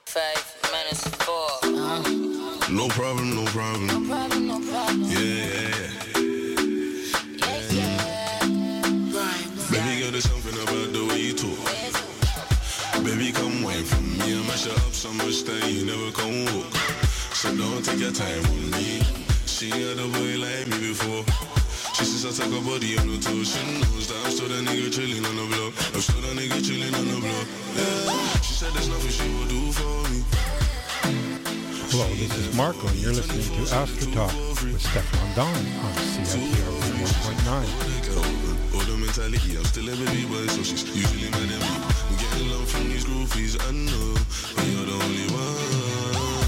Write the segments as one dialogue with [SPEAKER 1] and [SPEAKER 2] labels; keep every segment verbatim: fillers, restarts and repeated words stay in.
[SPEAKER 1] Five minutes four. Uh-huh.
[SPEAKER 2] No problem, no problem.
[SPEAKER 1] No problem, no problem.
[SPEAKER 2] Yeah, yeah, yeah.
[SPEAKER 1] Yeah, yeah. Right.
[SPEAKER 2] Baby girl, there's something about the way you talk. Baby, come wine for me. I mash it up so much that you never come walk. So don't take your time on me. She had a boy like me before. She says I take her body on the toes. She knows that I'm still that nigga chilling on the block. I'm still that nigga chilling on the block. Yeah. She said there's nothing she will do for me.
[SPEAKER 3] Hello, this is Marco, and you're listening to After Talk with Stefan Don on C I T R one point nine.
[SPEAKER 2] All the mentality, I'm still a baby boy, so she's usually mad at me. I'm getting love from these groupies, I know, but you're the only one.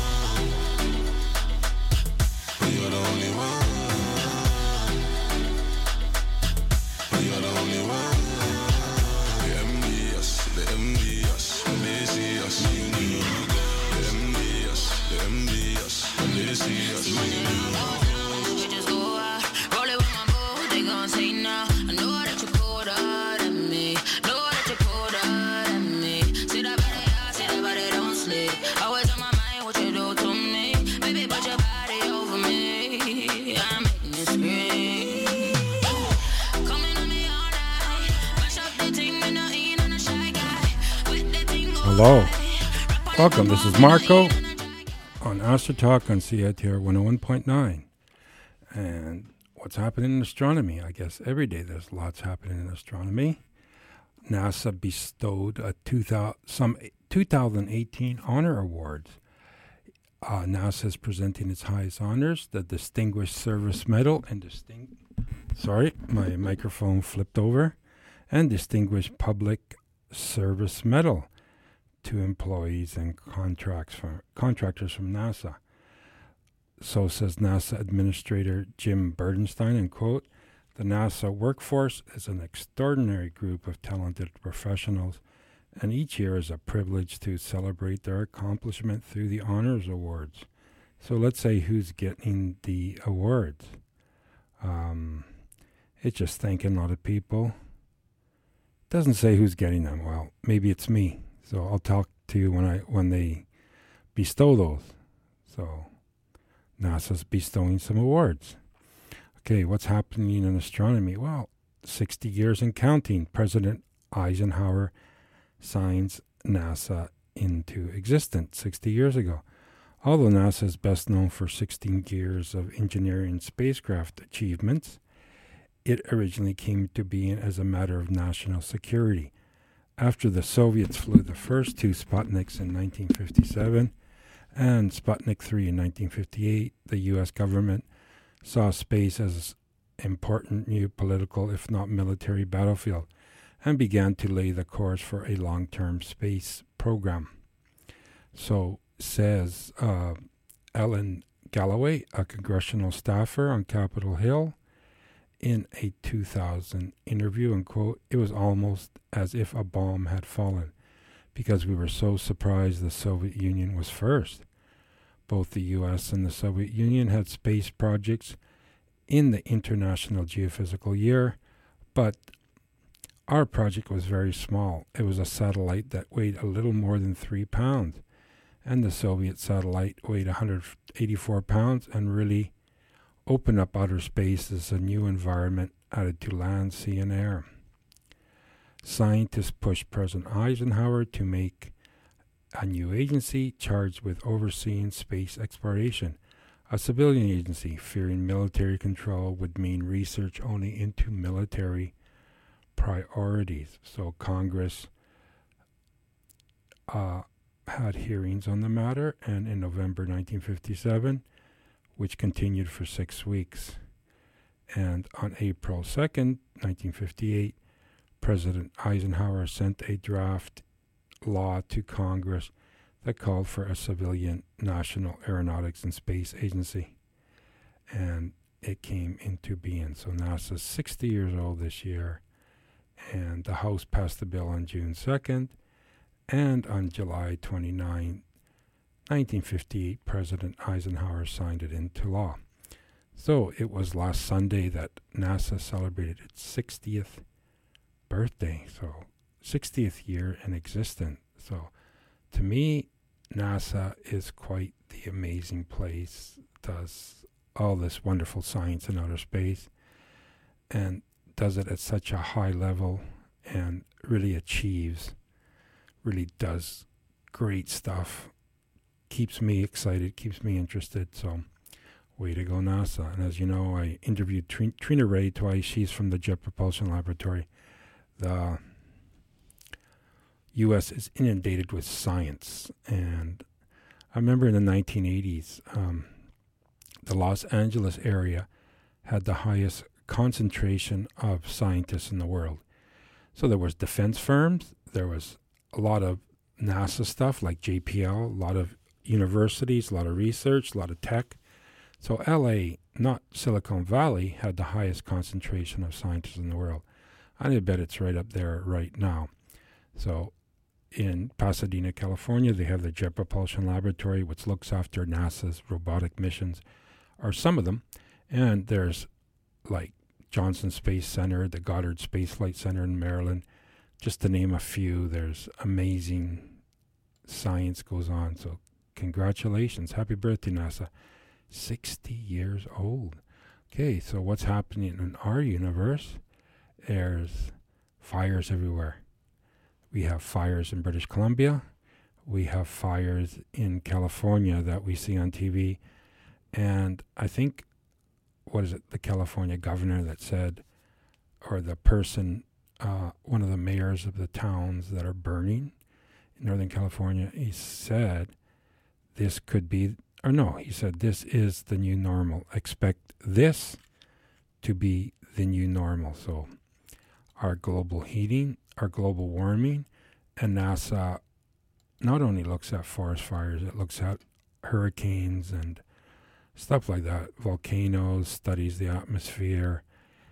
[SPEAKER 2] But you're the only one. But you're the only one. They envy us, they envy us, when they see us, you know. They envy us, they envy us, when they see us, you know.
[SPEAKER 1] You just go out, roll it with my boo, they gon' say now. I know that you pulled out at me, know that you pulled out at me. See that body, I see that body, don't sleep. Always on my mind, what you do to me. Baby, put your body over me, I'm making it scream. Coming on me all night, mash up the thing, me not in on a shy guy. With the thing all
[SPEAKER 3] Hello.
[SPEAKER 1] night.
[SPEAKER 3] Welcome, this is Marco on After Talk on C I T R one oh one point nine. And what's happening in astronomy? I guess every day there's lots happening in astronomy. NASA bestowed a two thousand, some two thousand eighteen honor awards. Uh, NASA is presenting its highest honors, the Distinguished Service Medal and Distinct... Sorry, my microphone flipped over. And Distinguished Public Service Medal to employees and contracts from, contractors from NASA. So says NASA Administrator Jim Burdenstein, and quote, "The NASA workforce is an extraordinary group of talented professionals, and each year is a privilege to celebrate their accomplishment through the honors awards." So let's say who's getting the awards. Um, it's just thanking a lot of people. Doesn't say who's getting them. Well, maybe it's me. So I'll talk to you when I when they bestow those. So NASA's bestowing some awards. Okay, what's happening in astronomy? Well, sixty years and counting. President Eisenhower signs NASA into existence sixty years ago. Although NASA is best known for sixteen years of engineering and spacecraft achievements, it originally came to being as a matter of national security. After the Soviets flew the first two Sputniks in nineteen fifty-seven and Sputnik three in nineteen fifty-eight, the U S government saw space as an important new political, if not military, battlefield and began to lay the course for a long-term space program. So says uh, Ellen Galloway, a congressional staffer on Capitol Hill, in a two thousand interview, and quote, "It was almost as if a bomb had fallen because we were so surprised the Soviet Union was first. Both the U S and the Soviet Union had space projects in the International Geophysical Year, but our project was very small. It was a satellite that weighed a little more than three pounds, and the Soviet satellite weighed one hundred eighty-four pounds and really opened up outer space as a new environment added to land, sea, and air. Scientists pushed President Eisenhower to make a new agency charged with overseeing space exploration. A civilian agency, fearing military control would mean research only into military priorities. So Congress uh, had hearings on the matter, and in November nineteen fifty-seven, which continued for six weeks. And on April second, nineteen fifty-eight, President Eisenhower sent a draft law to Congress that called for a civilian National Aeronautics and Space Agency. And it came into being. So NASA's sixty years old this year. And the House passed the bill on June second. And on July twenty-ninth, nineteen fifty-eight, President Eisenhower signed it into law. So it was last Sunday that NASA celebrated its sixtieth birthday. So sixtieth year in existence. So to me, NASA is quite the amazing place, does all this wonderful science in outer space, and does it at such a high level and really achieves, really does great stuff, keeps me excited, keeps me interested, so way to go, NASA. And as you know, I interviewed Tr- Trina Ray twice. She's from the Jet Propulsion Laboratory. The U S is inundated with science, and I remember in the nineteen eighties, um, the Los Angeles area had the highest concentration of scientists in the world. So there was defense firms, there was a lot of NASA stuff like J P L, a lot of universities, a lot of research, a lot of tech. So L A, not Silicon Valley, had the highest concentration of scientists in the world. I bet it's right up there right now. So in Pasadena, California, they have the Jet Propulsion Laboratory, which looks after NASA's robotic missions, or some of them. And there's like Johnson Space Center, the Goddard Space Flight Center in Maryland, just to name a few. There's amazing science goes on. So congratulations. Happy birthday, NASA. sixty years old. Okay, so what's happening in our universe? There's fires everywhere. We have fires in British Columbia. We have fires in California that we see on T V. And I think, what is it, the California governor that said, or the person, uh, one of the mayors of the towns that are burning in Northern California, he said this could be, or no, he said this is the new normal. Expect this to be the new normal. So our global heating, our global warming, and NASA not only looks at forest fires, it looks at hurricanes and stuff like that, volcanoes, studies the atmosphere,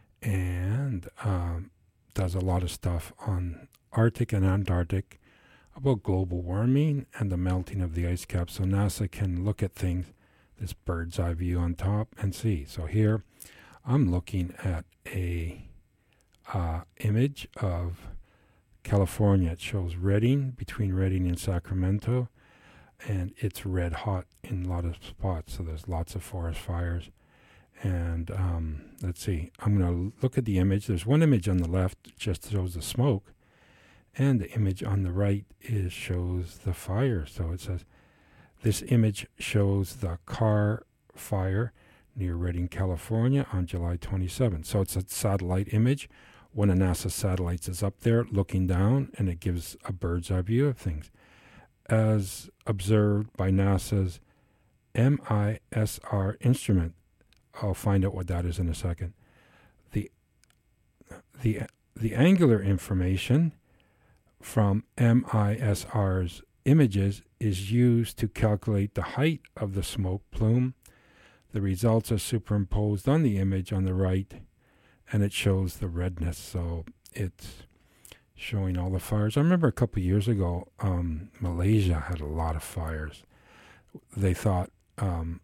[SPEAKER 3] and um, does a lot of stuff on Arctic and Antarctic about global warming and the melting of the ice cap. So NASA can look at things, this bird's eye view on top, and see. So here I'm looking at a uh, image of California. It shows Redding, between Redding and Sacramento, and it's red hot in a lot of spots. So there's lots of forest fires. And um, let's see, I'm going to look at the image. There's one image on the left that just shows the smoke, and the image on the right is shows the fire. So it says, this image shows the Carr fire near Redding, California on July twenty-seventh. So it's a satellite image. One of NASA's satellites is up there looking down, and it gives a bird's eye view of things, as observed by NASA's M I S R instrument. I'll find out what that is in a second. The the the angular information from M I S R's images is used to calculate the height of the smoke plume. The results are superimposed on the image on the right, and it shows the redness. So it's showing all the fires. I remember a couple of years ago, um, Malaysia had a lot of fires. They thought um,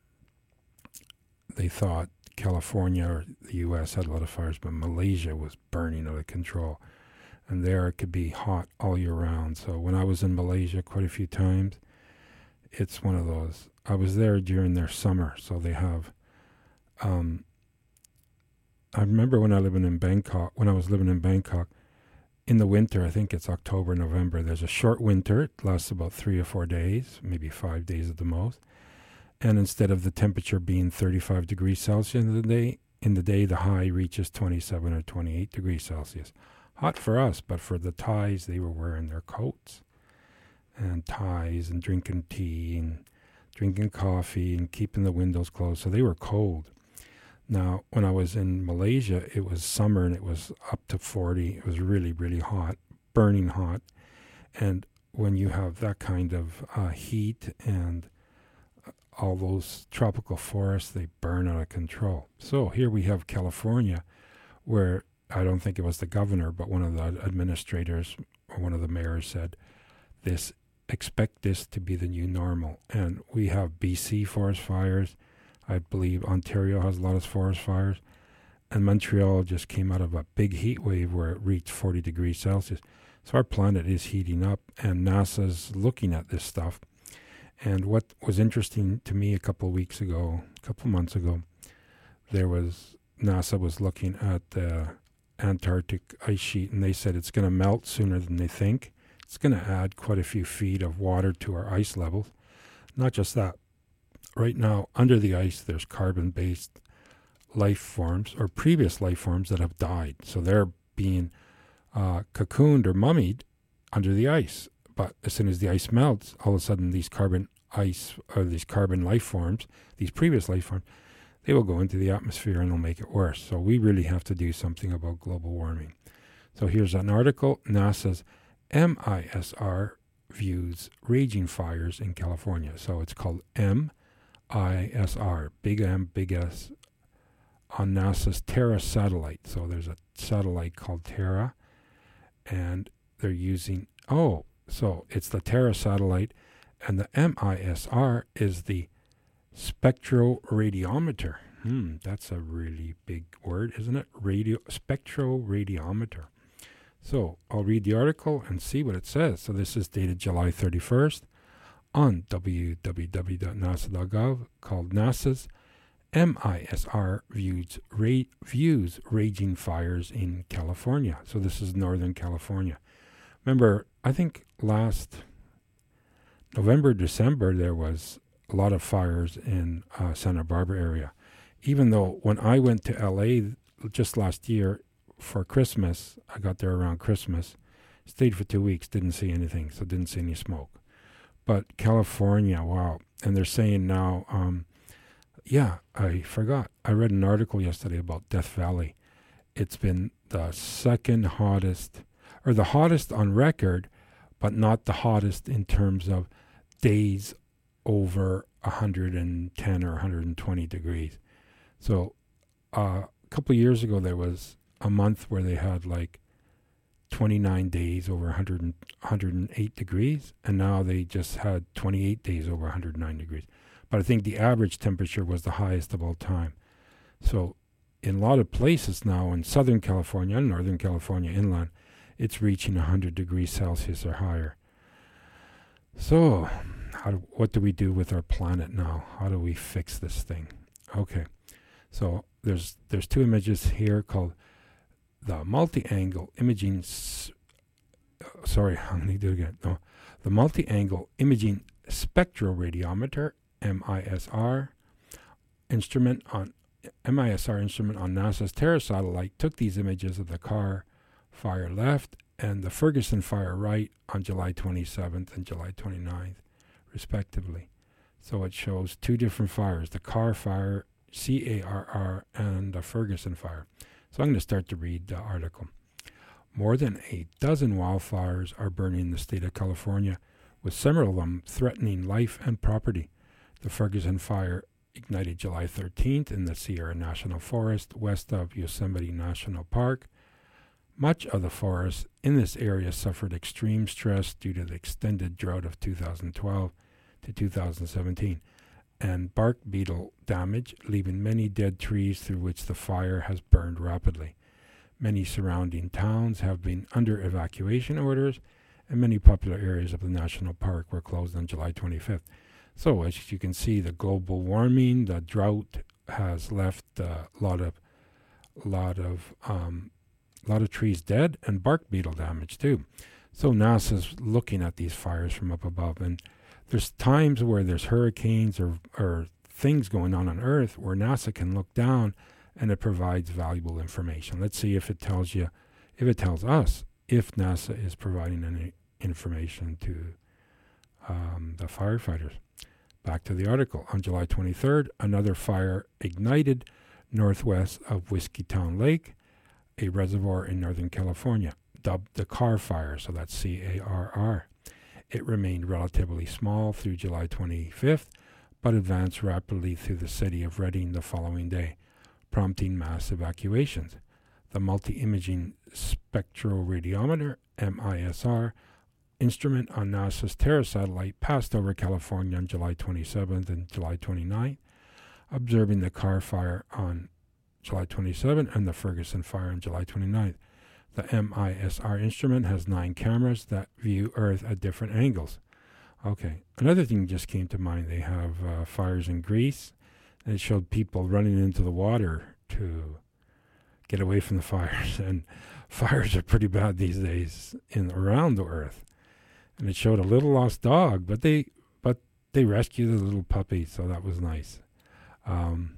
[SPEAKER 3] they thought California or the U S had a lot of fires, but Malaysia was burning out of control. And there it could be hot all year round. So when I was in Malaysia quite a few times, it's one of those. I was there during their summer, so they have. Um, I remember when I living in Bangkok. When I was living in Bangkok, in the winter, I think it's October, November. There's a short winter. It lasts about three or four days, maybe five days at the most. And instead of the temperature being thirty-five degrees Celsius in the day, in the day the high reaches twenty-seven or twenty-eight degrees Celsius. Hot for us, but for the Thais, they were wearing their coats and ties and drinking tea and drinking coffee and keeping the windows closed. So they were cold. Now, when I was in Malaysia, it was summer and it was up to forty. It was really, really hot, burning hot. And when you have that kind of uh, heat and all those tropical forests, they burn out of control. So here we have California, where I don't think it was the governor, but one of the administrators or one of the mayors said, "This expect this to be the new normal." And we have B C forest fires. I believe Ontario has a lot of forest fires. And Montreal just came out of a big heat wave where it reached forty degrees Celsius. So our planet is heating up, and NASA's looking at this stuff. And what was interesting to me a couple of weeks ago, a couple of months ago, there was NASA was looking at the Antarctic ice sheet, and they said it's going to melt sooner than they think. It's going to add quite a few feet of water to our ice levels. Not just that. Right now, under the ice, there's carbon-based life forms or previous life forms that have died. So they're being uh, cocooned or mummied under the ice. But as soon as the ice melts, all of a sudden these carbon ice or these carbon life forms, these previous life forms, they will go into the atmosphere and they'll make it worse. So we really have to do something about global warming. So here's an article. NASA's M I S R views raging fires in California. So it's called M I S R, big M, big S, on NASA's Terra satellite. So there's a satellite called Terra, and they're using, oh, so it's the Terra satellite, and the M I S R is the spectroradiometer. Hmm, that's a really big word, isn't it? Radio spectroradiometer. So I'll read the article and see what it says. So this is dated July thirty-first on w w w dot nasa dot gov, called NASA's M I S R views, ra- views raging fires in California. So this is Northern California. Remember, I think last November, December, there was a lot of fires in uh, Santa Barbara area. Even though when I went to L A just last year for Christmas, I got there around Christmas, stayed for two weeks, didn't see anything, so didn't see any smoke. But California, wow. And they're saying now, um, yeah, I forgot. I read an article yesterday about Death Valley. It's been the second hottest, or the hottest on record, but not the hottest in terms of days over one hundred ten or one hundred twenty degrees. So uh, a couple of years ago, there was a month where they had like twenty-nine days over one hundred, one hundred eight degrees, and now they just had twenty-eight days over one hundred nine degrees. But I think the average temperature was the highest of all time. So in a lot of places now in Southern California and Northern California inland, it's reaching one hundred degrees Celsius or higher. So how do, what do we do with our planet now? How do we fix this thing? Okay, so there's there's two images here called the multi-angle imaging, s- uh, sorry, I'm going to do it again. No, the multi-angle imaging spectroradiometer, M I S R, instrument on M I S R instrument on NASA's Terra satellite took these images of the Carr fire left and the Ferguson fire right on July twenty-seventh and July twenty-ninth, respectively. So it shows two different fires, the Carr fire, C A R R, and the Ferguson fire. So I'm going to start to read the article. More than a dozen wildfires are burning in the state of California, with several of them threatening life and property. The Ferguson fire ignited July thirteenth in the Sierra National Forest west of Yosemite National Park. Much of the forest in this area suffered extreme stress due to the extended drought of two thousand twelve to two thousand seventeen. And bark beetle damage, leaving many dead trees through which the fire has burned rapidly. Many surrounding towns have been under evacuation orders, and many popular areas of the national park were closed on July twenty-fifth. So, as you can see, the global warming, the drought has left a lot of, lot of, um, lot of trees dead, and bark beetle damage too. So NASA's looking at these fires from up above, and there's times where there's hurricanes or, or things going on on Earth where NASA can look down and it provides valuable information. Let's see if it tells you, if it tells us, if NASA is providing any information to um, the firefighters. Back to the article. On July twenty-third, another fire ignited northwest of Whiskeytown Lake, a reservoir in Northern California, dubbed the Carr Fire, so that's C A R R. It remained relatively small through July twenty-fifth, but advanced rapidly through the city of Redding the following day, prompting mass evacuations. The multi-imaging spectroradiometer, M I S R, instrument on NASA's Terra satellite passed over California on July twenty-seventh and July twenty-ninth, observing the Carr Fire on July twenty-seventh and the Ferguson Fire on July twenty-ninth. The M I S R instrument has nine cameras that view Earth at different angles. Okay. Another thing just came to mind. They have uh, fires in Greece. And it showed people running into the water to get away from the fires. And fires are pretty bad these days in around the earth. And it showed a little lost dog, but they but they rescued the little puppy, so that was nice. Um,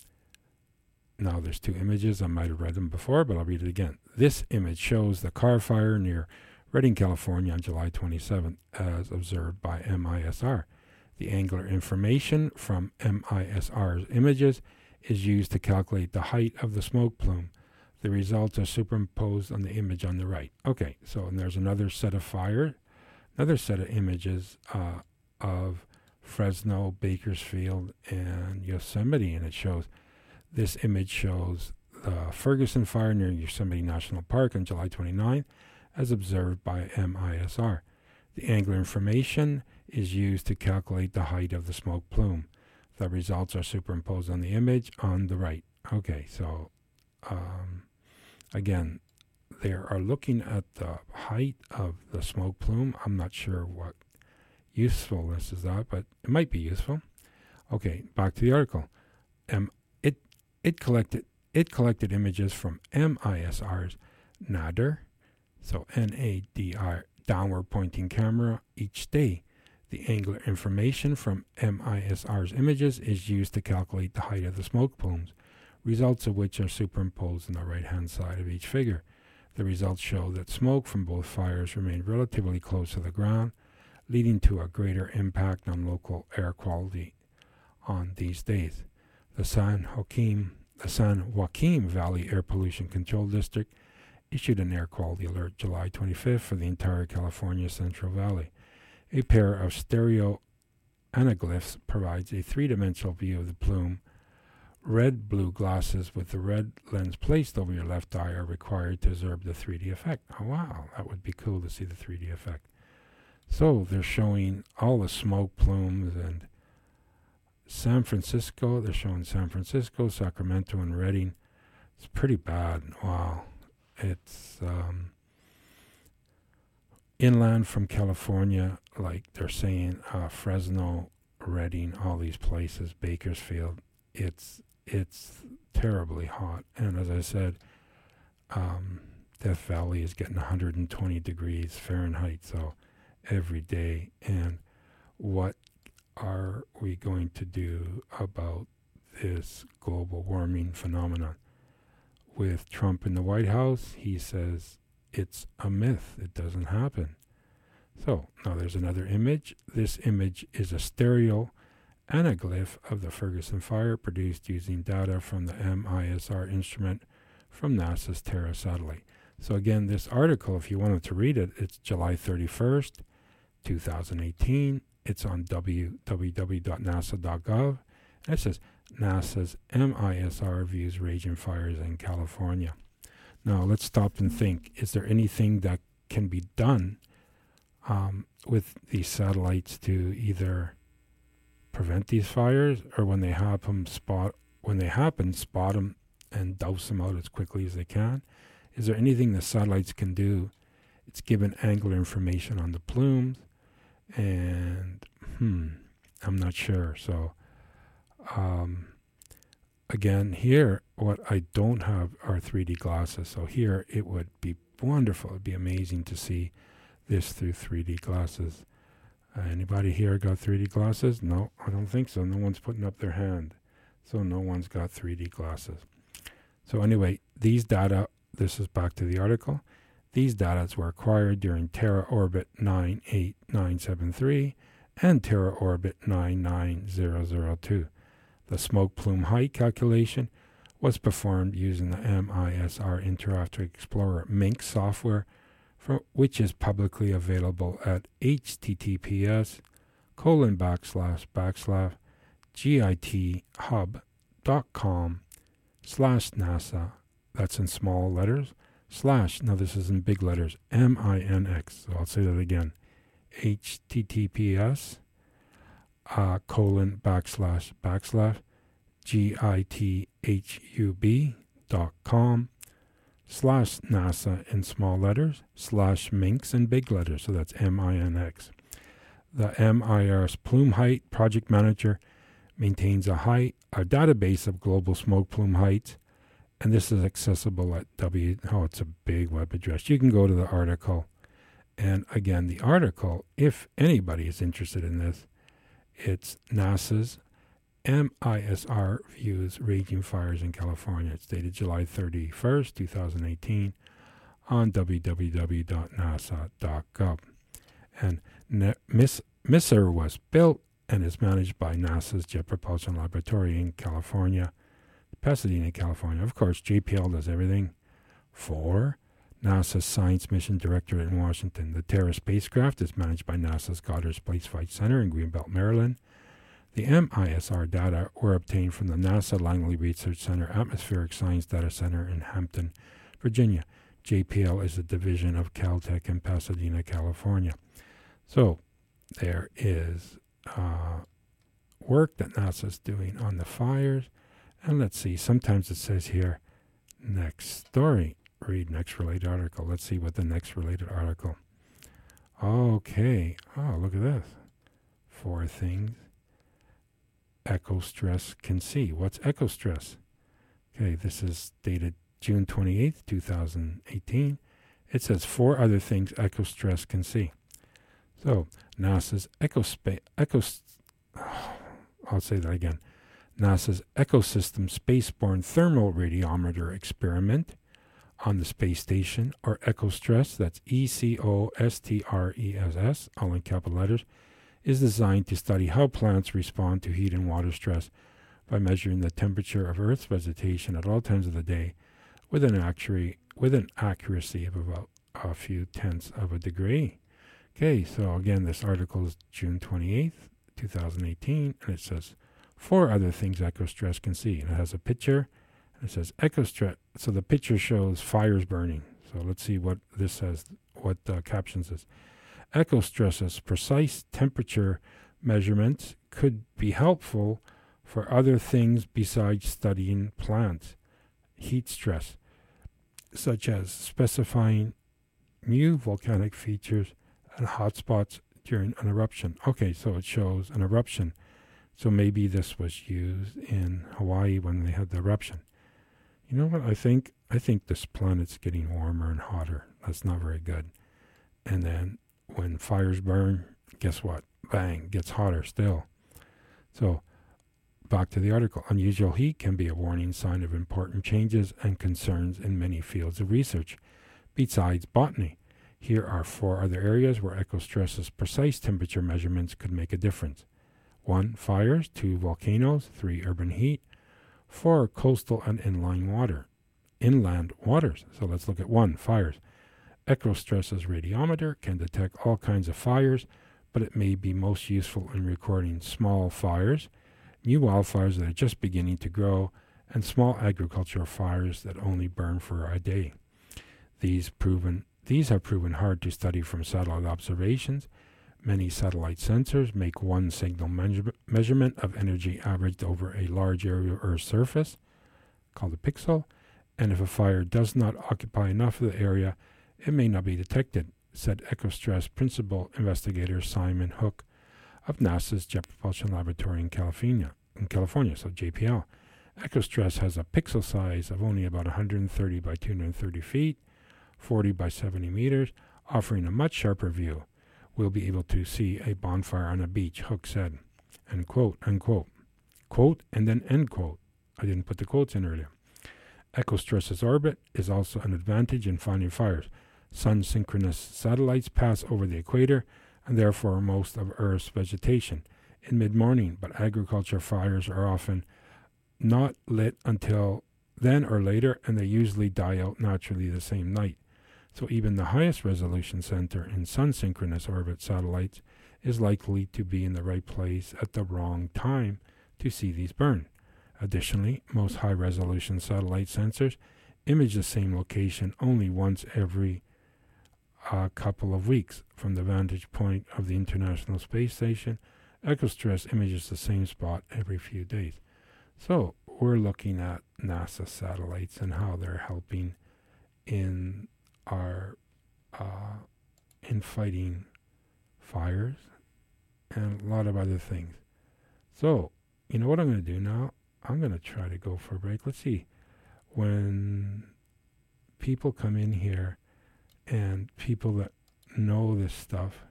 [SPEAKER 3] now there's two images. I might have read them before, but I'll read it again. This image shows the car fire near Redding, California on July twenty-seventh, as observed by M I S R. The angular information from M I S R's images is used to calculate the height of the smoke plume. The results are superimposed on the image on the right. Okay, so and there's another set of fire, another set of images uh, of Fresno, Bakersfield, and Yosemite, and it shows, this image shows the Ferguson fire near Yosemite National Park on July twenty-ninth, as observed by M I S R. The angular information is used to calculate the height of the smoke plume. The results are superimposed on the image on the right. Okay, so um, again, they are looking at the height of the smoke plume. I'm not sure what usefulness is that, but it might be useful. Okay, back to the article. Um, it it collected it collected images from M I S R's nadir, so N A D R, downward pointing camera each day. The angular information from M I S R's images is used to calculate the height of the smoke plumes, results of which are superimposed on the right-hand side of each figure. The results show that smoke from both fires remained relatively close to the ground, leading to a greater impact on local air quality on these days. The San Joaquin, the San Joaquin Valley Air Pollution Control District issued an air quality alert July twenty-fifth for the entire California Central Valley. A pair of stereo anaglyphs provides a three-dimensional view of the plume. Red-blue glasses with the red lens placed over your left eye are required to observe the three D effect. Oh, wow, that would be cool to see the three D effect. So they're showing all the smoke plumes and San Francisco. They're showing San Francisco, Sacramento, and Redding. It's pretty bad. Wow. It's um, inland from California, like they're saying, uh, Fresno, Redding, all these places, Bakersfield. It's it's terribly hot. And as I said, um, Death Valley is getting one hundred twenty degrees Fahrenheit, so every day. And what are we going to do about this global warming phenomenon? With Trump in the White House, he says it's a myth. It doesn't happen. So now there's another image. This image is a stereo anaglyph of the Ferguson fire produced using data from the M I S R instrument from NASA's Terra satellite. So again, this article, if you wanted to read it, it's July thirty-first, two thousand eighteen. It's on w w w dot nasa dot gov. And it says, NASA's M I S R views raging fires in California. Now, let's stop and think. Is there anything that can be done um, with these satellites to either prevent these fires, or when they happen, spot when they happen, spot them and douse them out as quickly as they can? Is there anything the satellites can do? It's given angular information on the plumes, and hmm, I'm not sure. So, um, again, here, what I don't have are three D glasses. So here, it would be wonderful. It'd be amazing to see this through three D glasses. Uh, anybody here got three D glasses? No, I don't think so. No one's putting up their hand. So no one's got three D glasses. So anyway, these data, this is back to the article. These data were acquired during Terra Orbit nine eight nine seven three and Terra Orbit nine nine zero zero two. The smoke plume height calculation was performed using the M I S R Interactive Explorer Minx software, for which is publicly available at https colon backslash backslash github.com slash NASA, that's in small letters, slash, now this is in big letters, M I N X, so I'll say that again, https uh, colon backslash backslash github.com slash NASA in small letters, slash Minx in big letters, so that's M I N X. The M I R S Plume Height project manager maintains a height, a database of global smoke plume heights, and this is accessible at W. Oh, it's a big web address. You can go to the article, and again, the article, if anybody is interested in this, it's NASA's M I S R Views Raging Fires in California. It's dated July thirty-first, twenty eighteen, on w w w dot nasa dot gov. And ne- Miss M I S R was built and is managed by NASA's Jet Propulsion Laboratory in California, Pasadena, California. Of course, J P L does everything for NASA's Science Mission Directorate in Washington. The Terra spacecraft is managed by NASA's Goddard Space Flight Center in Greenbelt, Maryland. The M I S R data were obtained from the NASA Langley Research Center Atmospheric Science Data Center in Hampton, Virginia. J P L is a division of Caltech in Pasadena, California. So there is uh, work that NASA is doing on the fires. And let's see, sometimes it says here, next story. Read next related article. Let's see what the next related article. Okay. Oh, look at this. Four things echo stress can see. What's echo stress? Okay, this is dated June twenty-eighth, twenty eighteen. It says four other things echo stress can see. So, NASA's ecospace, echo, oh, I'll say that again. NASA's Ecosystem Spaceborne Thermal Radiometer Experiment on the space station, or EcoStress, that's E C O S T R E S S, all in capital letters, is designed to study how plants respond to heat and water stress by measuring the temperature of Earth's vegetation at all times of the day with an, accuracy, with an accuracy of about a few tenths of a degree. Okay, so again, this article is June twenty-eighth, twenty eighteen, and it says four other things EcoStress can see. And it has a picture, and it says EcoStress. So the picture shows fires burning. So let's see what this says, what the caption says. EcoStress's precise temperature measurements could be helpful for other things besides studying plants heat stress, such as specifying new volcanic features and hotspots during an eruption. Okay, so it shows an eruption. So maybe this was used in Hawaii when they had the eruption. You know what? I think I think this planet's getting warmer and hotter. That's not very good. And then when fires burn, guess what? Bang, gets hotter still. So back to the article. Unusual heat can be a warning sign of important changes and concerns in many fields of research. Besides botany, here are four other areas where EcoStress's precise temperature measurements could make a difference. One, fires. Two, volcanoes. Three, urban heat. Four, coastal and inland water. Inland waters. So let's look at one, fires. EcoStress's radiometer can detect all kinds of fires, but it may be most useful in recording small fires, new wildfires that are just beginning to grow, and small agricultural fires that only burn for a day. These proven these have proven hard to study from satellite observations. Many satellite sensors make one signal measure- measurement of energy averaged over a large area of Earth's surface, called a pixel, and if a fire does not occupy enough of the area, it may not be detected, said EcoStress principal investigator Simon Hook of NASA's Jet Propulsion Laboratory in California, in California, so J P L. EcoStress has a pixel size of only about one hundred thirty by two hundred thirty feet, forty by seventy meters, offering a much sharper view. We'll be able to see a bonfire on a beach, Hook said. End quote, unquote. Quote, and then end quote. I didn't put the quotes in earlier. EcoStress's orbit is also an advantage in finding fires. Sun-synchronous satellites pass over the equator and therefore most of Earth's vegetation in mid-morning, but agriculture fires are often not lit until then or later, and they usually die out naturally the same night. So even the highest resolution center in sun-synchronous orbit satellites is likely to be in the right place at the wrong time to see these burn. Additionally, most high-resolution satellite sensors image the same location only once every uh, couple of weeks. From the vantage point of the International Space Station, EcoStress images the same spot every few days. So we're looking at NASA satellites and how they're helping in our uh, in fighting fires and a lot of other things. So, you know what I'm going to do now? I'm going to try to go for a break. Let's see. When people come in here and people that know this stuff,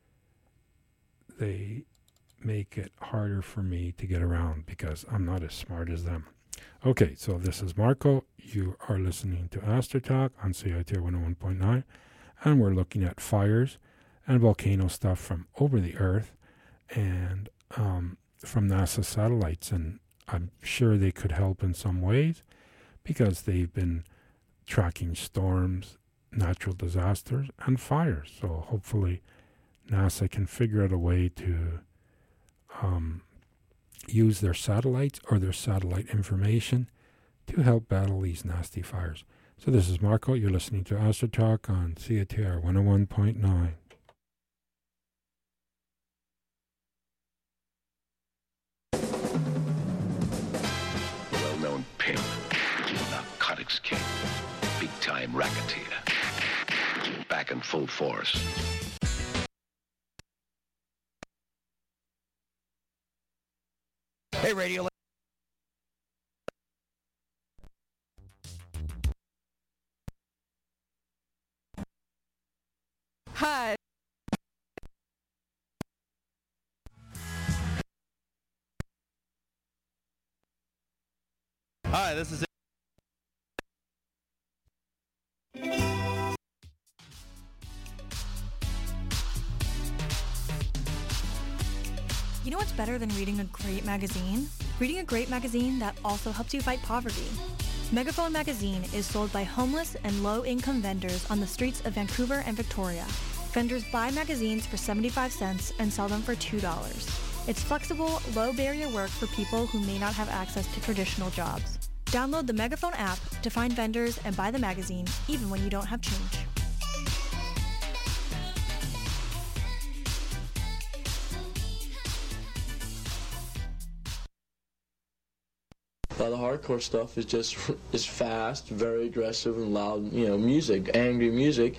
[SPEAKER 3] they make it harder for me to get around because I'm not as smart as them. Okay, so this is Marco. You are listening to Astor Talk on C I T R one oh one point nine, and we're looking at fires and volcano stuff from over the earth and um, from NASA satellites, and I'm sure they could help in some ways because they've been tracking storms, natural disasters, and fires. So hopefully NASA can figure out a way to um, use their satellites or their satellite information to help battle these nasty fires. So this is Marco. You're listening to Astor Talk on C I T R one oh one point nine.
[SPEAKER 4] Well-known pimp, narcotics king, big-time racketeer, back in full force.
[SPEAKER 5] Hey, radio.
[SPEAKER 6] Hi.
[SPEAKER 5] Hi, this is.
[SPEAKER 7] You know what's better than reading a great magazine? Reading a great magazine that also helps you fight poverty. Megaphone Magazine is sold by homeless and low-income vendors on the streets of Vancouver and Victoria. Vendors buy magazines for seventy-five cents and sell them for two dollars. It's flexible, low-barrier work for people who may not have access to traditional jobs. Download the Megaphone app to find vendors and buy the magazine, even when you don't have change.
[SPEAKER 8] Uh, the hardcore stuff is just is fast, very aggressive and loud, you know, music, angry music.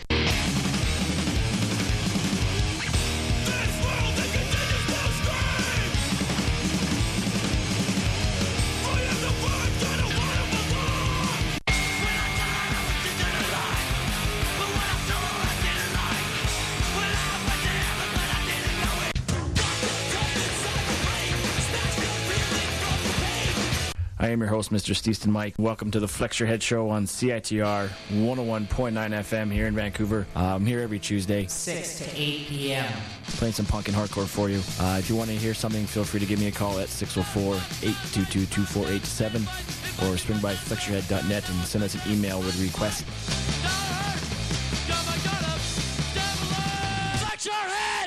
[SPEAKER 9] I am your host, Mister Steeston Mike. Welcome to the Flex Your Head Show on C I T R one oh one point nine F M here in Vancouver. Uh, I'm here every Tuesday,
[SPEAKER 10] six to eight p.m.
[SPEAKER 9] playing some punk and hardcore for you. Uh, if you want to hear something, feel free to give me a call at six oh four, eight two two, two four eight seven or swing by flex your head dot net and send us an email with requests.
[SPEAKER 10] Flex your head!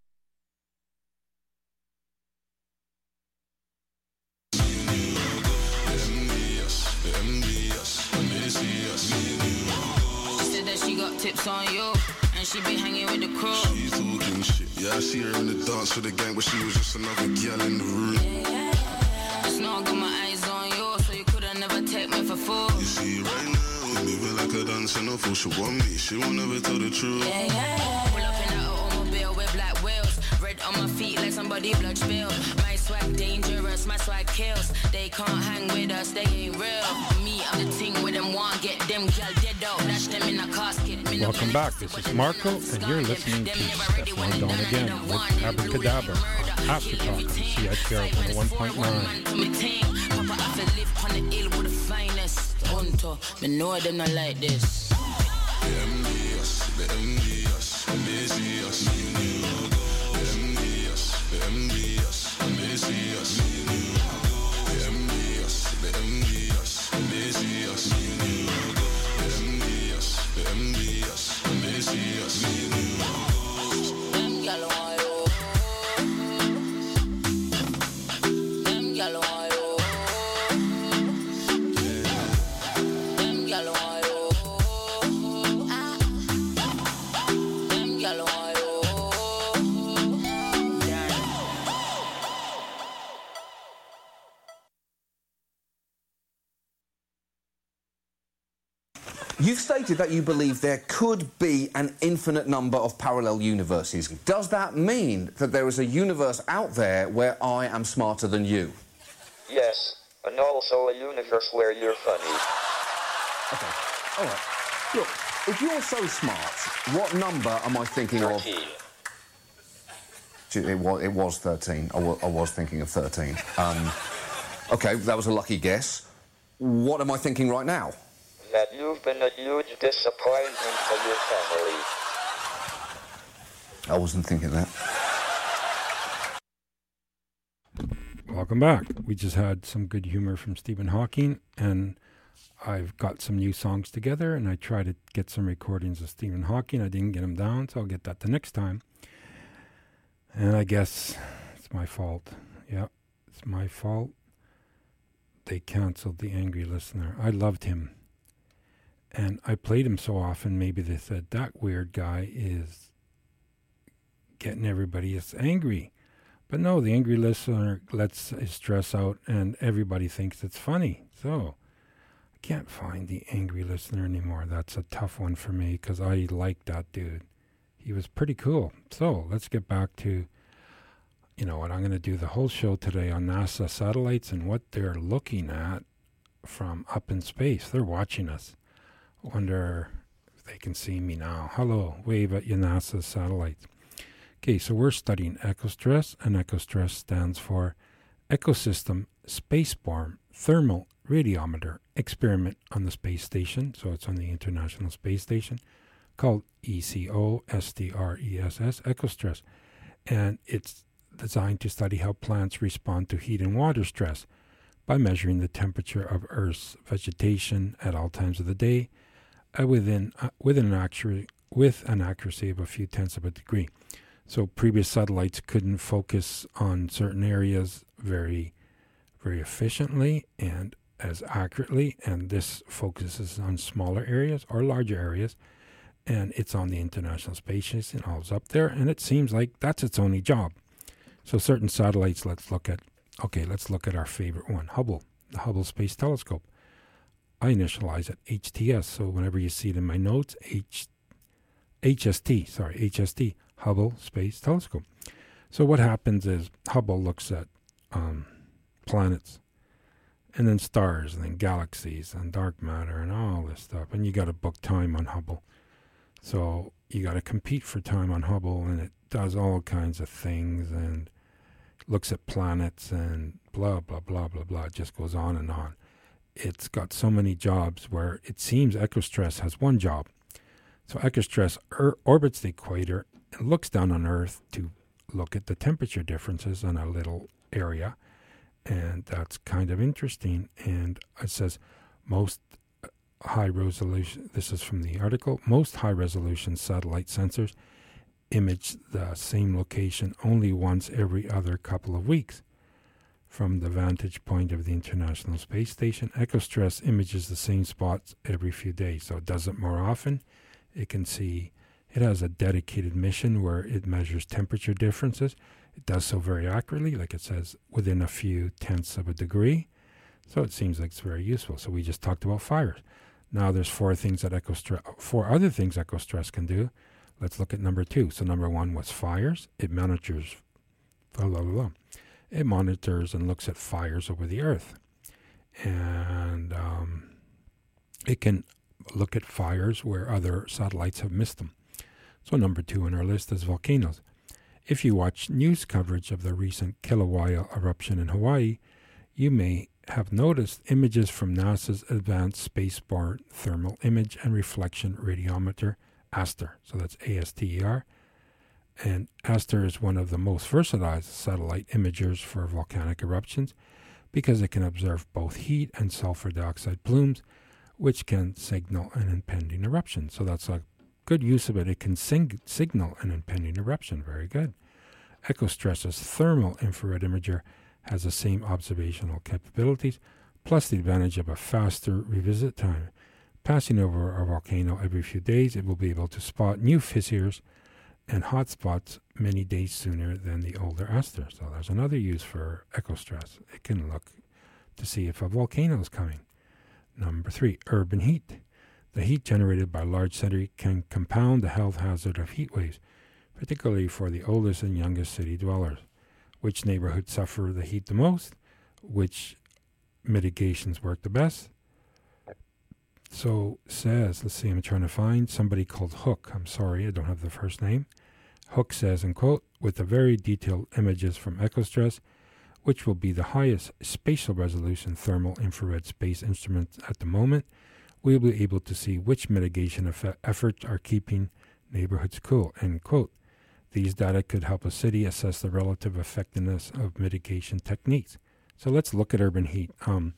[SPEAKER 1] She got tips on you, and she be hanging with the crew.
[SPEAKER 2] She talking shit. Yeah, I see her in the dance with the gang, but she was just another girl in the room.
[SPEAKER 1] Yeah, yeah. Just know I got my eyes on you, so you coulda never take me for fool.
[SPEAKER 2] You see right now, moving like a dancing no fool. She want me, she won't never tell the truth.
[SPEAKER 1] Yeah, yeah. Pull up in that automobile with black wheels, red on my feet like somebody blood spilled. My swag dangerous, my swag kills. They can't hang with us, they ain't real. Me, I'm the thing with them, want get them gal dead out, dash them in a casket.
[SPEAKER 3] Welcome back. This is Marco, and you're listening to Stefan Dawn again with Abracadabra on Astor Talk on C I T R one oh one point nine.
[SPEAKER 1] Papa, I feel live on the hill with the finest. Unto, me know them not like this.
[SPEAKER 2] The envious, the envious, when they see us, me new. The envious, the envious, when they see us, me new. The envious, the envious, when they see us, me new. The envious, the envious, when they see us, me new.
[SPEAKER 1] Them gyal want you. Them gyal want you. Them gyal want you. Them gyal want you.
[SPEAKER 5] You've stated that you believe there could be an infinite number of parallel universes. Does that mean that there is a universe out there where I am smarter than you?
[SPEAKER 6] Yes, and also a universe where you're funny.
[SPEAKER 5] Okay, all right. Look, if you're so smart, what number am I thinking
[SPEAKER 6] thirteen.
[SPEAKER 5] of? It was, it was thirteen. I, w- I was thinking of thirteen. Um, okay, that was a lucky guess. What am I thinking right now?
[SPEAKER 6] That you've been a huge disappointment to your family.
[SPEAKER 5] I wasn't thinking that.
[SPEAKER 3] Welcome back. We just had some good humor from Stephen Hawking, and I've got some new songs together, and I tried to get some recordings of Stephen Hawking. I didn't get them down, so I'll get that the next time. And I guess it's my fault. Yeah, it's my fault. They canceled The Angry Listener. I loved him. And I played him so often, maybe they said, that weird guy is getting everybody angry. But no, The Angry Listener lets his stress out, and everybody thinks it's funny. So I can't find The Angry Listener anymore. That's a tough one for me, because I like that dude. He was pretty cool. So let's get back to, you know what, I'm going to do the whole show today on NASA satellites and what they're looking at from up in space. They're watching us. Wonder if they can see me now. Hello, wave at your NASA satellites. Okay, so we're studying ecostress, and ecostress stands for Ecosystem Spaceborne Thermal Radiometer Experiment on the Space Station. So it's on the International Space Station, called E C O S T R E S S, ecostress. And it's designed to study how plants respond to heat and water stress by measuring the temperature of Earth's vegetation at all times of the day, uh, within uh, within an accuracy with an accuracy of a few tenths of a degree. So previous satellites couldn't focus on certain areas very, very efficiently and as accurately, and this focuses on smaller areas or larger areas, and it's on the International Space Station, all's up there, and it seems like that's its only job. So certain satellites, let's look at, okay, let's look at our favorite one, Hubble, the Hubble Space Telescope. I initialize it H T S, so whenever you see it in my notes, H, H S T, sorry, H S T, Hubble Space Telescope. So what happens is Hubble looks at um, planets, and then stars, and then galaxies, and dark matter, and all this stuff, and you got to book time on Hubble. So you got to compete for time on Hubble, and it does all kinds of things, and looks at planets, and blah, blah, blah, blah, blah. It just goes on and on. It's got so many jobs where it seems Ecostress has one job. So Ecostress er- orbits the equator and looks down on Earth to look at the temperature differences in a little area. And that's kind of interesting. And it says most high resolution, this is from the article, most high resolution satellite sensors image the same location only once every other couple of weeks. From the vantage point of the International Space Station, Ecostress images the same spots every few days. So it does it more often. It can see, it has a dedicated mission where it measures temperature differences. It does so very accurately, like it says, within a few tenths of a degree. So it seems like it's very useful. So we just talked about fires. Now there's four things that Ecostress, four other things Ecostress can do. Let's look at number two. So number one was fires. It monitors, blah, blah, blah. It monitors and looks at fires over the Earth. And um, it can look at fires where other satellites have missed them. So number two on our list is volcanoes. If you watch news coverage of the recent Kilauea eruption in Hawaii, you may have noticed images from NASA's Advanced Spaceborne Thermal Image and Reflection Radiometer, ASTER. So that's A S T E R. And ASTER is one of the most versatile satellite imagers for volcanic eruptions because it can observe both heat and sulfur dioxide plumes, which can signal an impending eruption. So that's a good use of it. It can sing- signal an impending eruption. Very good. Ecostress's thermal infrared imager has the same observational capabilities, plus the advantage of a faster revisit time. Passing over a volcano every few days, it will be able to spot new fissures and hotspots many days sooner than the older ASTER. So there's another use for Ecostress. It can look to see if a volcano is coming. Number three, urban heat. The heat generated by a large city can compound the health hazard of heat waves, particularly for the oldest and youngest city dwellers. Which neighborhoods suffer the heat the most? Which mitigations work the best? So says, let's see, I'm trying to find somebody called Hook. I'm sorry, I don't have the first name. Hook says, and quote, with the very detailed images from EcoStress, which will be the highest spatial resolution thermal infrared space instrument at the moment, we will be able to see which mitigation eff- efforts are keeping neighborhoods cool, end quote. These data could help a city assess the relative effectiveness of mitigation techniques. So let's look at urban heat. Um,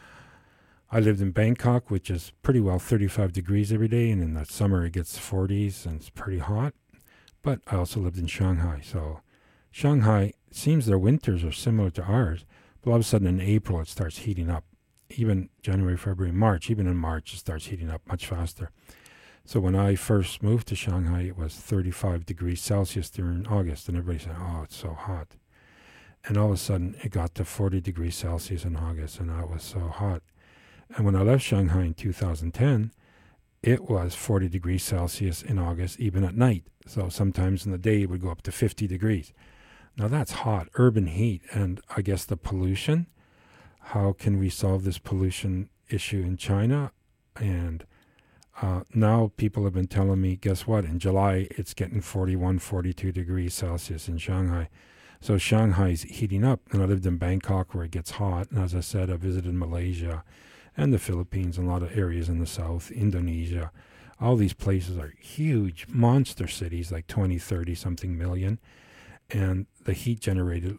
[SPEAKER 3] I lived in Bangkok, which is pretty well thirty-five degrees every day, and in the summer it gets forties and it's pretty hot. But I also lived in Shanghai. So Shanghai, it seems their winters are similar to ours, but all of a sudden in April it starts heating up. Even January, February, March, even in March it starts heating up much faster. So when I first moved to Shanghai, it was thirty-five degrees Celsius during August, and everybody said, oh, it's so hot. And all of a sudden, it got to forty degrees Celsius in August, and that was so hot. And when I left Shanghai in two thousand ten, it was forty degrees Celsius in August, even at night. So sometimes in the day, it would go up to fifty degrees. Now that's hot, urban heat, and I guess the pollution. How can we solve this pollution issue in China? And Uh, now people have been telling me, guess what? In July, it's getting forty-one, forty-two degrees Celsius in Shanghai. So Shanghai's heating up. And I lived in Bangkok where it gets hot. And as I said, I visited Malaysia and the Philippines and a lot of areas in the south, Indonesia. All these places are huge, monster cities, like twenty, thirty something million. And the heat generated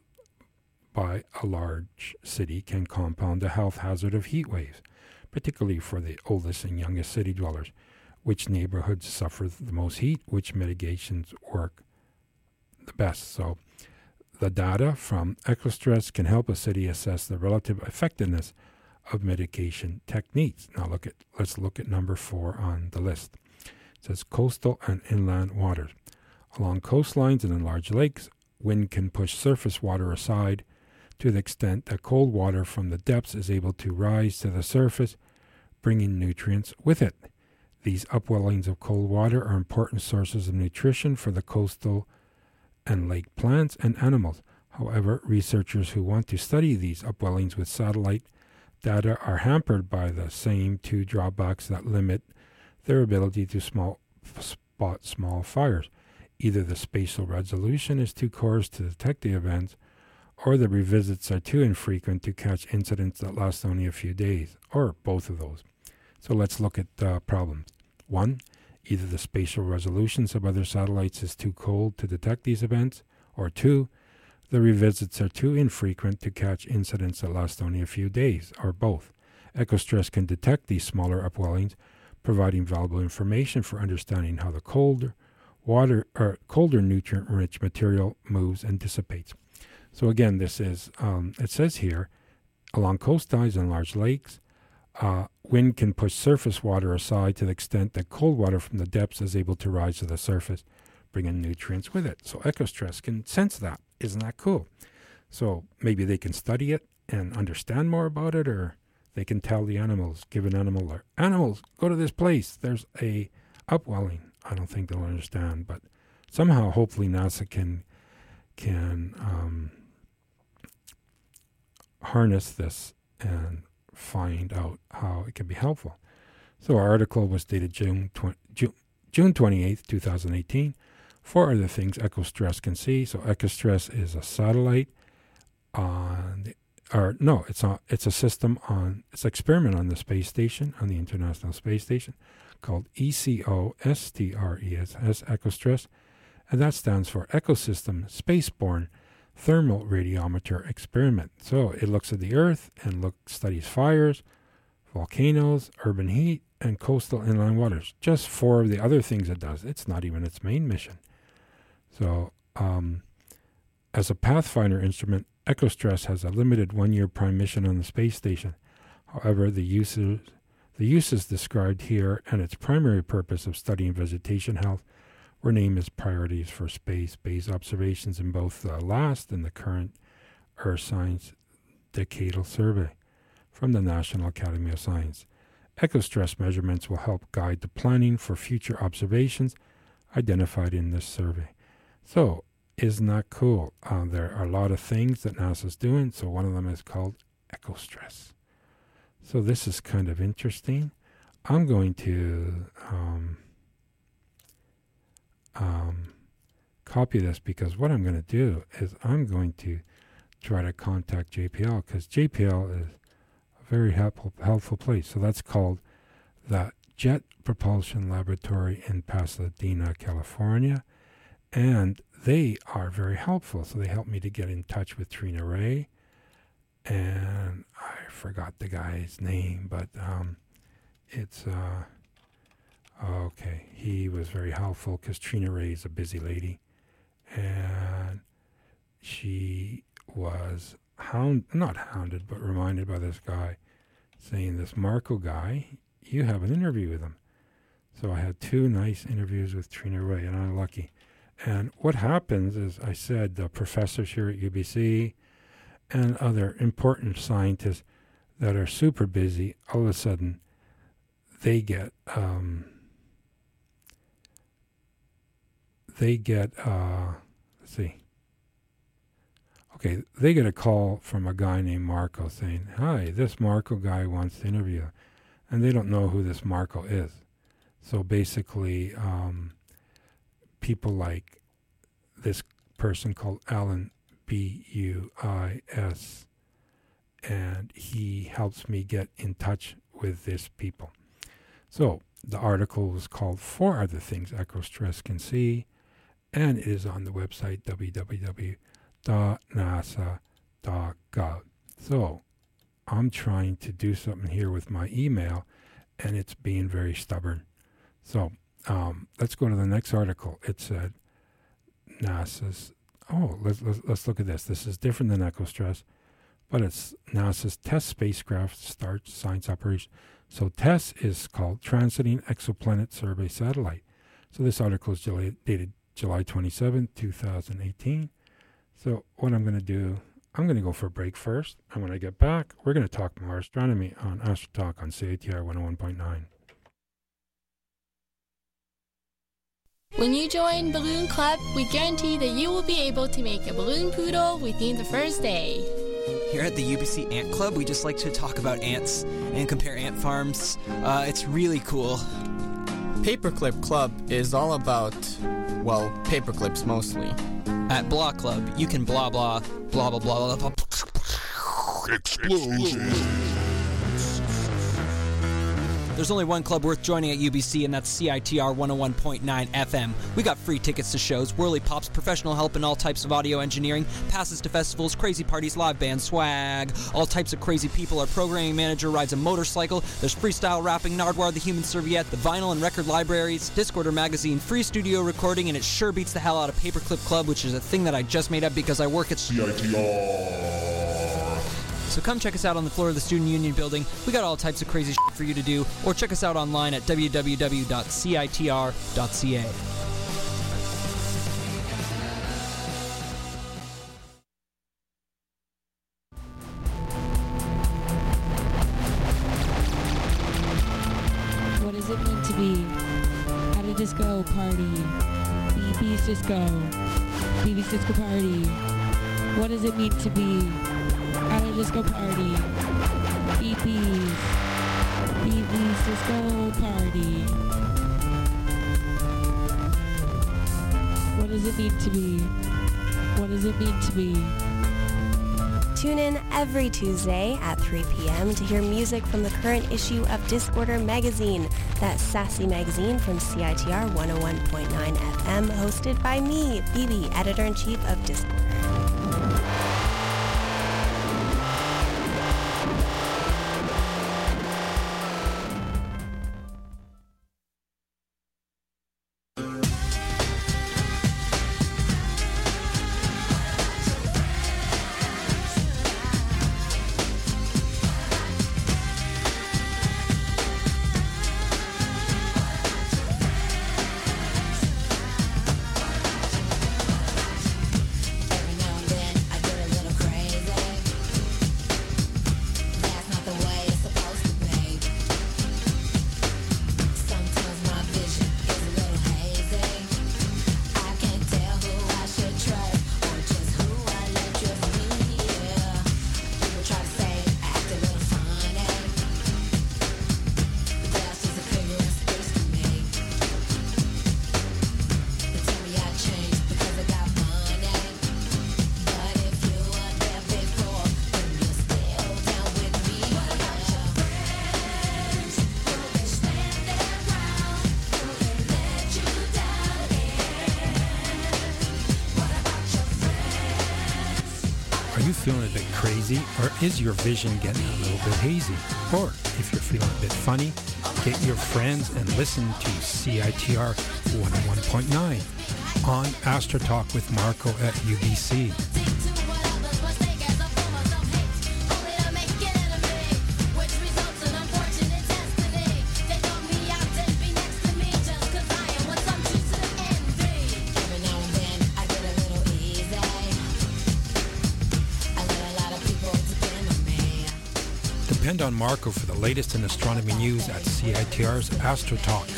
[SPEAKER 3] by a large city can compound the health hazard of heat waves, particularly for the oldest and youngest city dwellers. Which neighborhoods suffer the most heat? Which mitigations work the best? So the data from EcoStress can help a city assess the relative effectiveness of mitigation techniques. Now look at let's look at number four on the list. It says coastal and inland waters. Along coastlines and in large lakes, wind can push surface water aside to the extent that cold water from the depths is able to rise to the surface, bringing nutrients with it. These upwellings of cold water are important sources of nutrition for the coastal and lake plants and animals. However, researchers who want to study these upwellings with satellite data are hampered by the same two drawbacks that limit their ability to small, spot small fires. Either the spatial resolution is too coarse to detect the events, or the revisits are too infrequent to catch incidents that last only a few days, or both of those. So let's look at uh, problems. One, either the spatial resolutions of other satellites is too cold to detect these events, or two, the revisits are too infrequent to catch incidents that last only a few days, or both. EcoStress can detect these smaller upwellings, providing valuable information for understanding how the colder water or colder nutrient-rich material moves and dissipates. So again, this is, um, it says here, along coastlines and large lakes, uh, wind can push surface water aside to the extent that cold water from the depths is able to rise to the surface, bringing nutrients with it. So EcoStress can sense that. Isn't that cool? So maybe they can study it and understand more about it, or they can tell the animals, give an animal, or animals, go to this place. There's a upwelling. I don't think they'll understand, but somehow, hopefully, NASA can can um, harness this and find out how it can be helpful. So our article was dated June June twenty-eighth, two thousand eighteen. Four other things EcoStress can see. So EcoStress is a satellite on, the, or no, it's not. It's a system on. It's an experiment on the space station, on the International Space Station, called E C O S T R E S S, EcoStress, and that stands for Ecosystem Spaceborne Thermal Radiometer Experiment. So it looks at the Earth and look studies fires, volcanoes, urban heat, and coastal inland waters. Just four of the other things it does. It's not even its main mission. So um, as a Pathfinder instrument, EcoStress has a limited one-year prime mission on the space station. However, the uses The uses described here and its primary purpose of studying vegetation health were named as priorities for space-based observations in both the last and the current Earth Science Decadal Survey from the National Academy of Science. Echo stress measurements will help guide the planning for future observations identified in this survey. So, isn't that cool? Uh, there are a lot of things that NASA's doing, so one of them is called echo stress. So this is kind of interesting. I'm going to um, um, copy this because what I'm going to do is I'm going to try to contact J P L because J P L is a very helpful, helpful place. So that's called the Jet Propulsion Laboratory in Pasadena, California. And they are very helpful. So they helped me to get in touch with Trina Ray. And I forgot the guy's name, but um, it's, uh, okay, he was very helpful because Trina Ray is a busy lady. And she was hound, not hounded, but reminded by this guy saying, this Marco guy, you have an interview with him. So I had two nice interviews with Trina Ray, and I'm lucky. And what happens is, I said, the professors here at U B C and other important scientists that are super busy, all of a sudden, they get, um, they get, uh, let's see. Okay, they get a call from a guy named Marco saying, hi, this Marco guy wants to interview you. And they don't know who this Marco is. So basically, um, people like this person called Alan B U I S, and he helps me get in touch with this people. So the article was called Four Other Things Echo Stress Can See, and it is on the website w w w dot nasa dot gov. So I'm trying to do something here with my email, and it's being very stubborn. So um, let's go to the next article. It said NASA's, oh, let's, let's, let's look at this. This is different than echo stress, but it's NASA's test spacecraft starts science operation. So TESS is called Transiting Exoplanet Survey Satellite. So this article is July, dated July twenty-seventh, two thousand eighteen. So what I'm going to do, I'm going to go for a break first, and when I get back, we're going to talk more astronomy on Astro Talk on C A T R one oh one point nine.
[SPEAKER 11] When you join Balloon Club, we guarantee that you will be able to make a balloon poodle within the first day.
[SPEAKER 12] Here at the U B C Ant Club, we just like to talk about ants and compare ant farms. Uh, it's really cool.
[SPEAKER 13] Paperclip Club is all about, well, paperclips mostly.
[SPEAKER 12] At Blah Club, you can blah blah, blah blah blah blah blah.
[SPEAKER 2] Explosion.
[SPEAKER 12] There's only one club worth joining at U B C, and that's C I T R one oh one point nine F M. We got free tickets to shows, whirly pops, professional help in all types of audio engineering, passes to festivals, crazy parties, live band swag. All types of crazy people. Our programming manager rides a motorcycle. There's freestyle rapping, Nardwar the Human Serviette, the vinyl and record libraries, Discorder magazine, free studio recording, and it sure beats the hell out of Paperclip Club, which is a thing that I just made up because I work at
[SPEAKER 2] C I T R.
[SPEAKER 12] So come check us out on the floor of the Student Union building. We got all types of crazy shit for you to do, or check us out online at w w w dot c i t r dot c a.
[SPEAKER 14] What does it mean to be at a disco party? B B's disco. B B's disco party. What does it mean to be at a disco party? B B's. B B's disco party. What does it mean to be? What does it mean to be?
[SPEAKER 15] Tune in every Tuesday at three p.m. to hear music from the current issue of Discorder magazine, that sassy magazine from C I T R one oh one point nine F M, hosted by me, Phoebe, editor-in-chief of Discorder.
[SPEAKER 3] you feeling a bit crazy, or is your vision getting a little bit hazy? Or if you're feeling a bit funny, get your friends and listen to C I T R one oh one point nine on Astro Talk with Marco at U B C. Depend on Marco for the latest in astronomy news at C I T R's Astro Talk.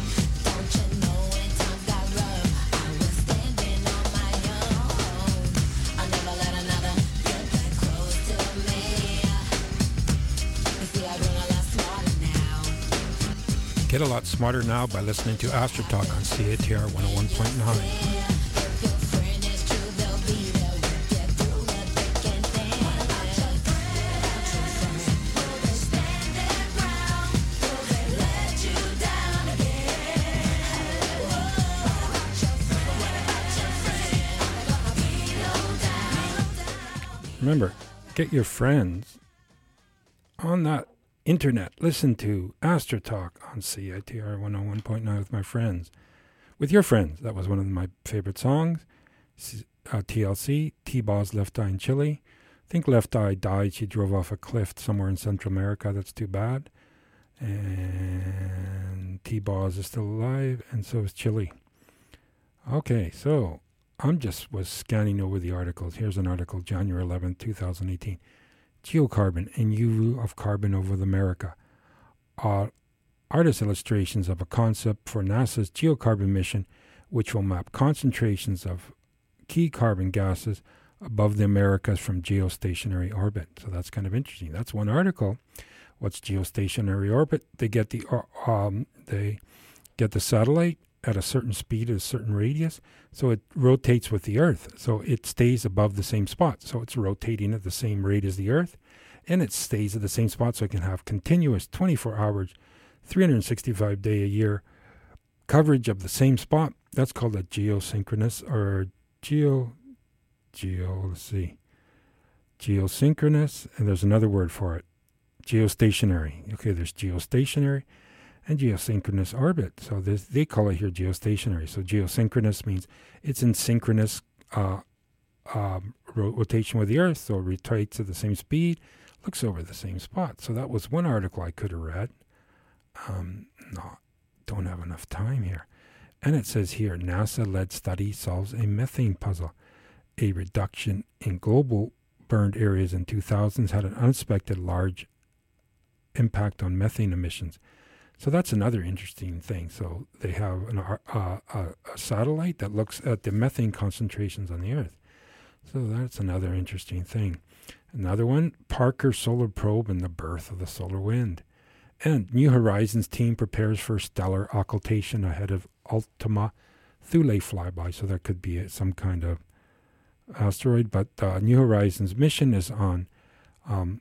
[SPEAKER 3] Get a lot smarter now by listening to Astro Talk on C I T R one oh one point nine. Remember, get your friends on that internet. Listen to Astro Talk on C I T R one oh one point nine with my friends. With your friends. That was one of my favorite songs. Uh, T L C, T-Baw's Left Eye in Chile. I think Left Eye died. She drove off a cliff somewhere in Central America. That's too bad. And T-Baw's is still alive, and so is Chile. Okay, so I'm just was scanning over the articles. Here's an article, January eleventh, twenty eighteen. Geocarbon and U V of carbon over America. Uh, artist illustrations of a concept for NASA's geocarbon mission, which will map concentrations of key carbon gases above the Americas from geostationary orbit. So that's kind of interesting. That's one article. What's geostationary orbit? They get the uh, um, they get the satellite at a certain speed, at a certain radius, so it rotates with the Earth. So it stays above the same spot. So it's rotating at the same rate as the Earth, and it stays at the same spot, so it can have continuous twenty-four hours, three hundred sixty-five day a year coverage of the same spot. That's called a geosynchronous, or geo, geo, let's see, geosynchronous, and there's another word for it, geostationary. Okay, there's geostationary and geosynchronous orbit. So this, they call it here geostationary. So geosynchronous means it's in synchronous uh, um, rotation with the Earth, so it rotates at the same speed, looks over the same spot. So that was one article I could have read. Um, no, don't have enough time here. And it says here, NASA-led study solves a methane puzzle. A reduction in global burned areas in two thousands had an unexpected large impact on methane emissions. So that's another interesting thing. So they have an, uh, a, a satellite that looks at the methane concentrations on the Earth. So that's another interesting thing. Another one, Parker Solar Probe and the birth of the solar wind. And New Horizons team prepares for stellar occultation ahead of Ultima Thule flyby. So there could be a, some kind of asteroid. But uh, New Horizons mission is on um,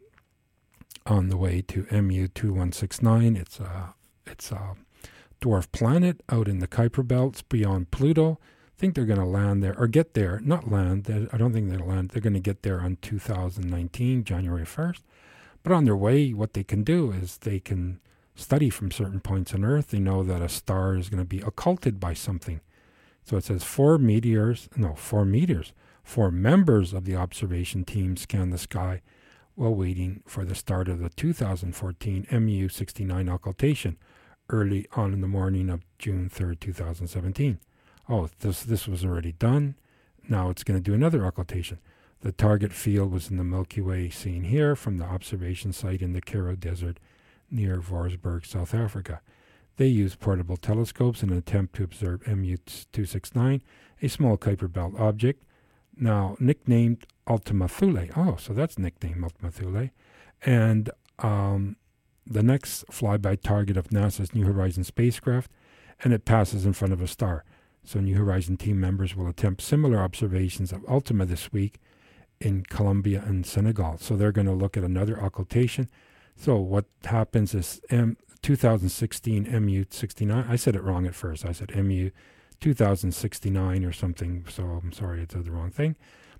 [SPEAKER 3] on the way to M U two one six nine. It's a It's a dwarf planet out in the Kuiper Belts beyond Pluto. I think they're going to land there, or get there, not land. I don't think they'll land. They're going to get there on two thousand nineteen, January first. But on their way, what they can do is they can study from certain points on Earth. They know that a star is going to be occulted by something. So it says four meteors, no, four meteors, four members of the observation team scan the sky while waiting for the start of the two thousand fourteen M U sixty-nine occultation early on in the morning of June third, two thousand seventeen. Oh, this this was already done. Now it's going to do another occultation. The target field was in the Milky Way, seen here from the observation site in the Karo Desert near Vorsburg, South Africa. They used portable telescopes in an attempt to observe M U two sixty-nine, a small Kuiper Belt object, now nicknamed Ultima Thule. Oh, so that's nicknamed Ultima Thule. And um, the next flyby target of NASA's New Horizons spacecraft, and it passes in front of a star. So New Horizons team members will attempt similar observations of Ultima this week in Colombia and Senegal. So they're going to look at another occultation. So what happens is M- two thousand sixteen M U sixty-nine. I said it wrong at first. I said M U two thousand sixty-nine or something. So I'm sorry, I said the wrong thing.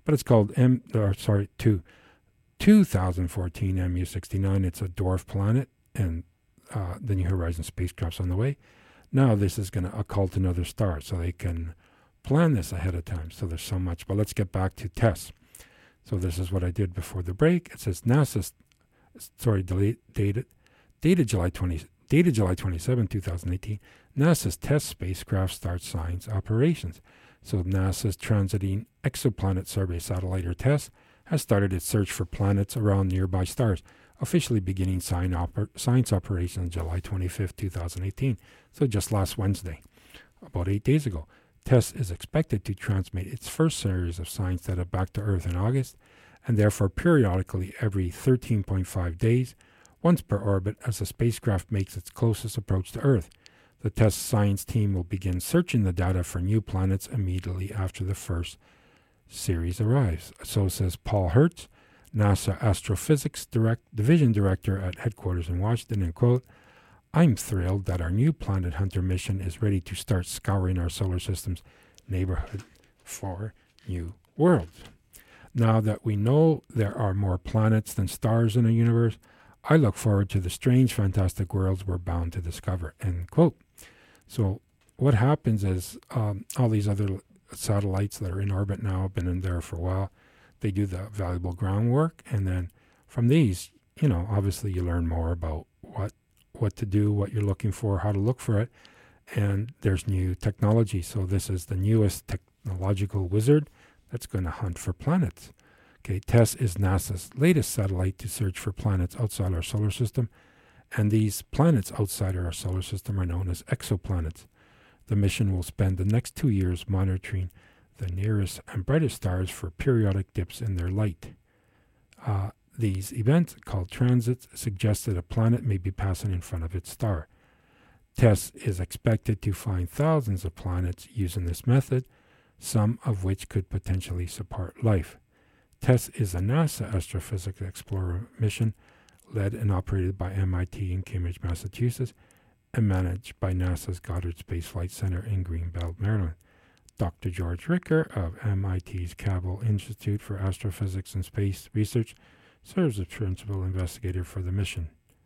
[SPEAKER 3] but it's called M. Or sorry, two, two thousand fourteen M U sixty-nine. It's a dwarf planet, and uh, the New Horizons spacecraft's on the way. Now this is going to occult another star, so they can plan this ahead of time. So there's so much. But let's get back to TESS. So this is what I did before the break. It says NASA's, sorry, delete, dated, dated July twentieth, dated July twenty-seventh, two thousand eighteen. NASA's TESS spacecraft starts science operations. So NASA's Transiting Exoplanet Survey Satellite, or TESS, has started its search for planets around nearby stars, officially beginning science, oper- science operations July twenty-fifth, two thousand eighteen. So just last Wednesday, about eight days ago. TESS is expected to transmit its first series of science data back to Earth in August, and therefore periodically every thirteen point five days, once per orbit, as the spacecraft makes its closest approach to Earth. The TESS science team will begin searching the data for new planets immediately after the first series arrives. So says Paul Hertz, NASA Astrophysics Direct Division Director at headquarters in Washington, and quote, "I'm thrilled that our new Planet Hunter mission is ready to start scouring our solar system's neighborhood for new worlds. Now that we know there are more planets than stars in the universe, I look forward to the strange, fantastic worlds we're bound to discover," end quote. So what happens is um, all these other satellites that are in orbit now have been in there for a while. They do the valuable groundwork, and then from these, you know, obviously you learn more about what what to do, what you're looking for, how to look for it, and there's new technology. So this is the newest technological wizard that's going to hunt for planets. Okay, TESS is NASA's latest satellite to search for planets outside our solar system, and these planets outside our solar system are known as exoplanets. The mission will spend the next two years monitoring the nearest and brightest stars for periodic dips in their light. Uh, these events, called transits, suggest that a planet may be passing in front of its star. TESS is expected to find thousands of planets using this method, some of which could potentially support life. TESS is a NASA Astrophysics Explorer mission led and operated by M I T in Cambridge, Massachusetts, and managed by NASA's Goddard Space Flight Center in Greenbelt, Maryland. Doctor George Ricker of M I T's Cabell Institute for Astrophysics and Space Research serves as principal investigator for the mission.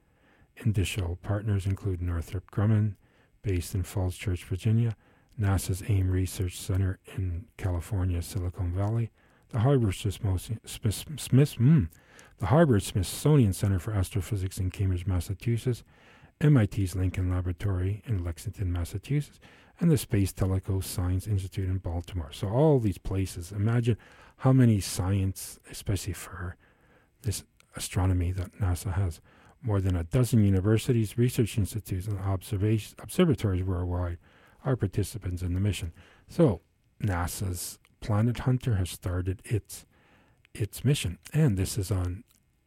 [SPEAKER 3] Initial partners include Northrop Grumman, based in Falls Church, Virginia, NASA's AIM Research Center in California, Silicon Valley, the Harvard Smith, Smith, Smith, mm, the Harvard Smithsonian Center for Astrophysics in Cambridge, Massachusetts, M I T's Lincoln Laboratory in Lexington, Massachusetts, and the Space Telescope Science Institute in Baltimore. So all these places, imagine how many science, especially for this astronomy that NASA has. More than a dozen universities, research institutes, and observation, observatories worldwide are participants in the mission. So NASA's Planet Hunter has started its its mission, and this is on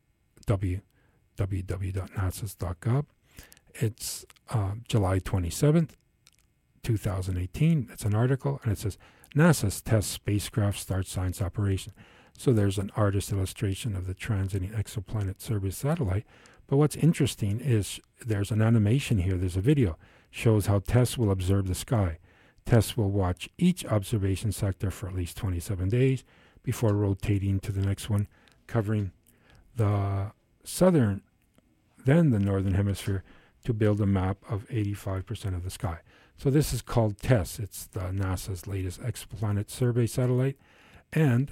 [SPEAKER 3] w w w dot nasa dot gov. It's uh, July twenty-seventh, two thousand eighteen. It's an article, and it says, NASA's TESS spacecraft starts science operation. So there's an artist illustration of the Transiting Exoplanet Survey satellite. But what's interesting is there's an animation here. There's a video. Shows how TESS will observe the sky. TESS will watch each observation sector for at least twenty-seven days before rotating to the next one, covering the southern, then the northern hemisphere, to build a map of eighty-five percent of the sky. So this is called TESS. It's the NASA's latest exoplanet survey satellite. And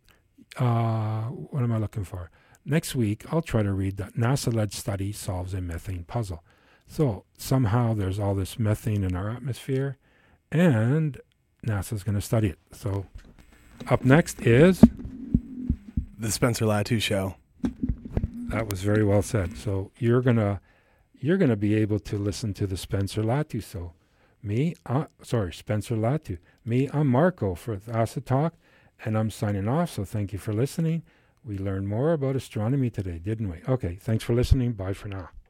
[SPEAKER 3] uh, what am I looking for? Next week, I'll try to read that NASA-led study solves a methane puzzle. So somehow there's all this methane in our atmosphere, and NASA's going to study it. So up next is
[SPEAKER 16] The Spencer Latu Show.
[SPEAKER 3] That was very well said. So you're gonna you're gonna be able to listen to the Spencer Latu. So me, uh, sorry, Spencer Latu. Me, I'm Marco for Acid Talk, and I'm signing off. So thank you for listening. We learned more about astronomy today, didn't we? Okay, thanks for listening. Bye for now.